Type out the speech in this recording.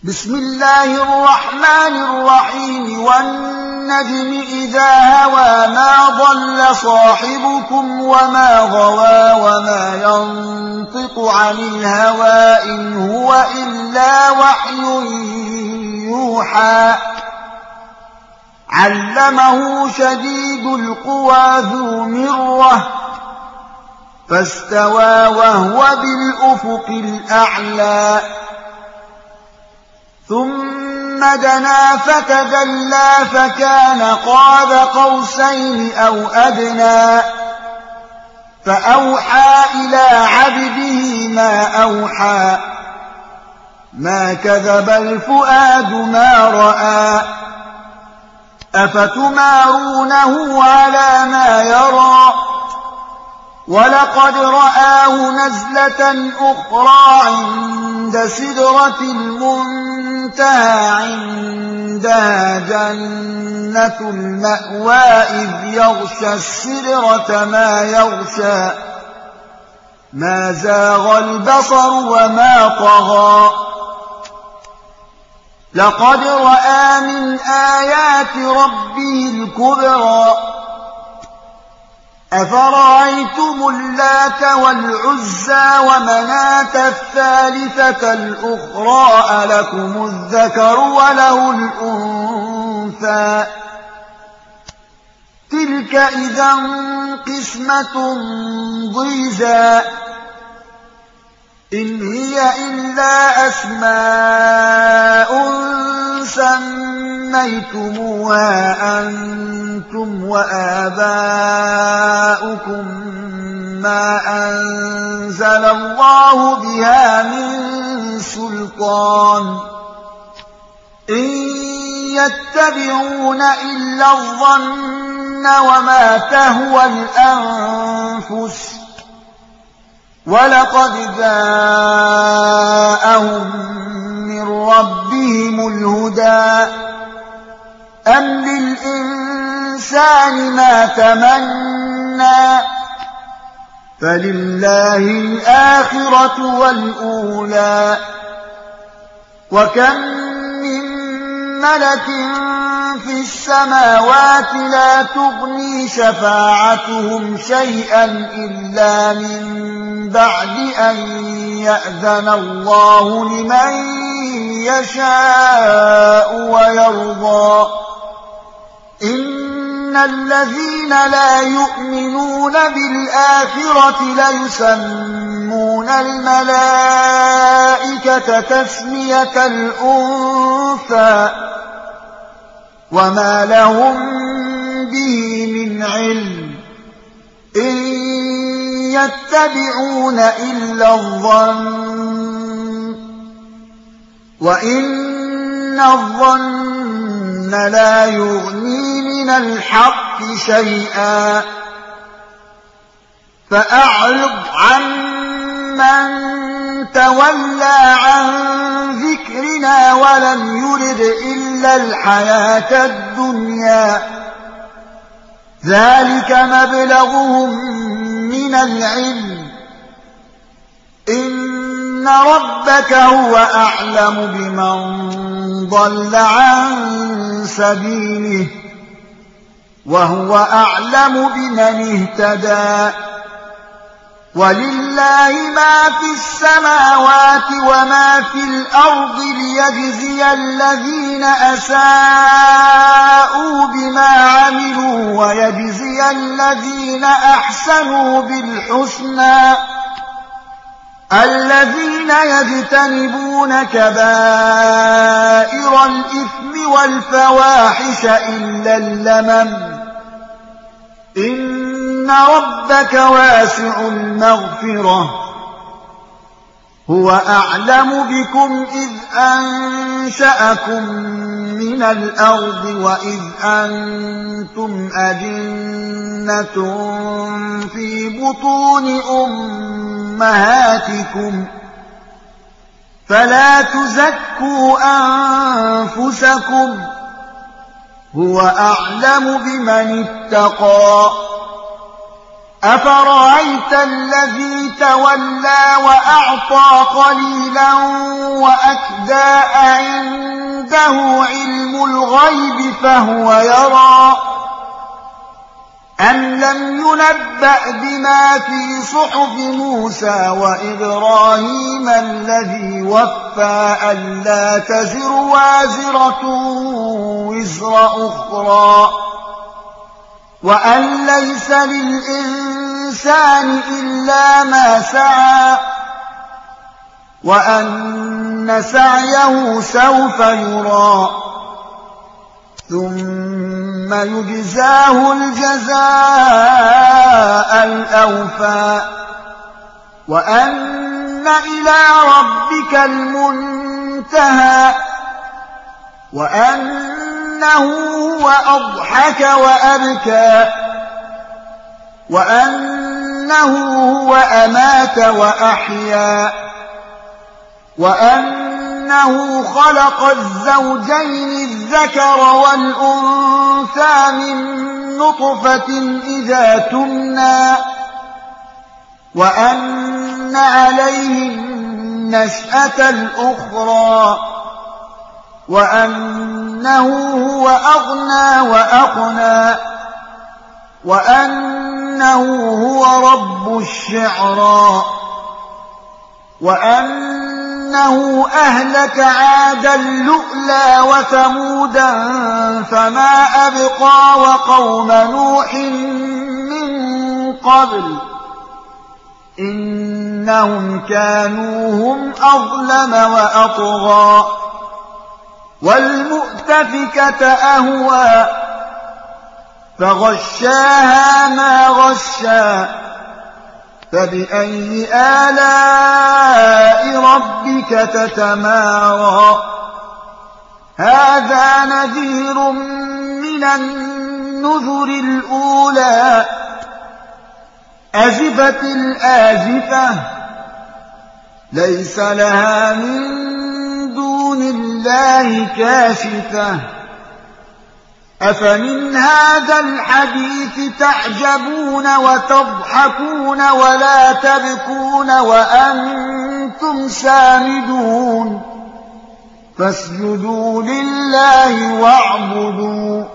بسم الله الرحمن الرحيم والنجم إذا هوى ما ضل صاحبكم وما غوى وما ينطق عن الهوى إن هو إلا وحي يوحى علمه شديد القوى ذو مرة فاستوى وهو بالأفق الأعلى ثم دنا فتدلى فكان قاب قوسين أو أدنى فأوحى إلى عبده ما أوحى ما كذب الفؤاد ما رأى أفتمارونه على ما يرى ولقد رآه نزلة أخرى عند سدرة المنتهى عندها جنة المأوى إذ يغشى السدرة ما يغشى ما زاغ البصر وما طغى لقد رأى من آيات ربه الكبرى أفرأيتم اللات والعزى ومناة الثالثة الأخرى ألكم الذكر وله الأنثى تلك إذا قسمة ضيزى إن هي إلا أسماء سميتموها أنتم وآباؤكم ما أنزل الله بها من سلطان إن يتبعون إلا الظن وما تهوى الأنفس ولقد جاءهم من ربهم الهدى أم للإنسان ما تمنى فلله الآخرة والأولى وكم من ملك في السماوات لا تغني شفاعتهم شيئا إلا من بعد أن يأذن الله لمن يشاء ويرضى إن الذين لا يؤمنون بالآخرة ليسمون الملائكة تسمية الأنثى وما لهم به من علم إن يتبعون إلا الظن وإن الظن لا يغني من الحق شيئا فأعرض عمن تولى عن ذكرنا ولم يرد إلا الحياة الدنيا ذلك مبلغهم من العلم إن ربك هو أعلم بمن ضل عن سبيله وهو أعلم بمن اهتدى ولله ما في السماوات وما في الأرض ليجزي الذين أساءوا بما عملوا ويجزي الذين أحسنوا بالحسنى الذين يجتنبون كبائر الإثم والفواحش إلا اللمم إن ربك واسع المغفرة هو أعلم بكم إذ أنشأكم من الأرض وإذ أنتم أجنة في بطون أمهاتكم فلا تزكوا أنفسكم هو أعلم بمن اتقى أفرأيت الذي تولى وأعطى قليلا وأكدى عنده علم الغيب فهو يرى أم لم ينبأ بما في صحف موسى وإبراهيم الذي وفى ألا تزر وازرة وزر أخرى وأن ليس للإنسان إلا ما سعى وأن سعيه سوف يرى ثم يجزاه الجزاء الأوفى وأن إلى ربك المنتهى وأنه هو أضحك وأبكى وأنه هو أمات وأحيا وأنه خلق الزوجين الذكر والأنثى من نطفة إذا تمنى وأن عليه النشأة الأخرى وأنه هو أغنى وأقنى وأنه هو رب الشعرى وأنه أهلك عادا الأولى وثمودا فما أبقى وقوم نوح من قبل إنهم كانوا هم أظلم وأطغى والمؤتفكة أهوى فغشاها ما غشى فبأي آلاء ربك تتمارى هذا نذير من النذر الأولى أزفت الآزفة ليس لها من دون الله كاشفة أفمن هذا الحديث تعجبون وتضحكون ولا تبكون وأنتم سامدون فاسجدوا لله واعبدوا